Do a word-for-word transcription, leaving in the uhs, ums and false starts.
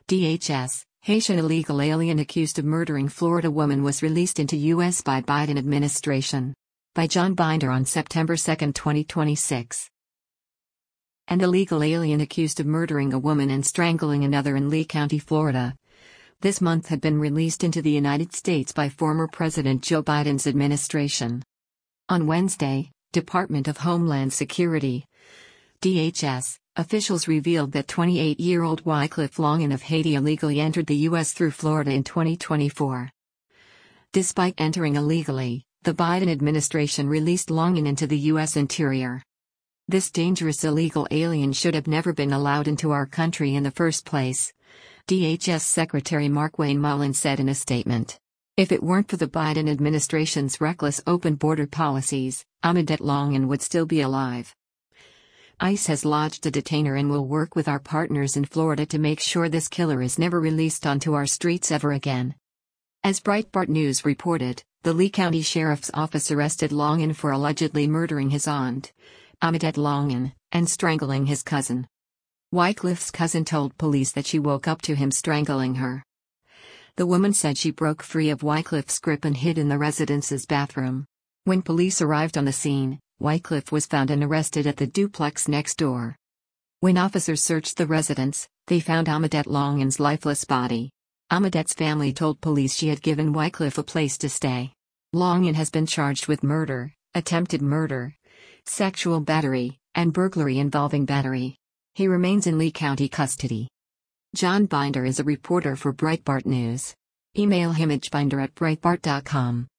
D H S, Haitian illegal alien accused of murdering Florida woman was released into U S by Biden administration. By John Binder on September second, twenty twenty-six. An illegal alien accused of murdering a woman and strangling another in Lee County, Florida, this month had been released into the United States by former President Joe Biden's administration. On Wednesday, Department of Homeland Security, D H S, officials revealed that twenty-eight-year-old Wycliffe Longin of Haiti illegally entered the U S through Florida in twenty twenty-four. Despite entering illegally, the Biden administration released Longin into the U S interior. This dangerous illegal alien should have never been allowed into our country in the first place, D H S Secretary Markwayne Mullin said in a statement. If it weren't for the Biden administration's reckless open border policies, Amadette Longin would still be alive. ICE has lodged a detainer and will work with our partners in Florida to make sure this killer is never released onto our streets ever again. As Breitbart News reported, the Lee County Sheriff's Office arrested Longin for allegedly murdering his aunt, Amadette Longin, and strangling his cousin. Wycliffe's cousin told police that she woke up to him strangling her. The woman said she broke free of Wycliffe's grip and hid in the residence's bathroom. When police arrived on the scene, Wycliffe was found and arrested at the duplex next door. When officers searched the residence, they found Amadette Longin's lifeless body. Amadette's family told police she had given Wycliffe a place to stay. Longin has been charged with murder, attempted murder, sexual battery, and burglary involving battery. He remains in Lee County custody. John Binder is a reporter for Breitbart News. Email him at binder at breitbart dot com.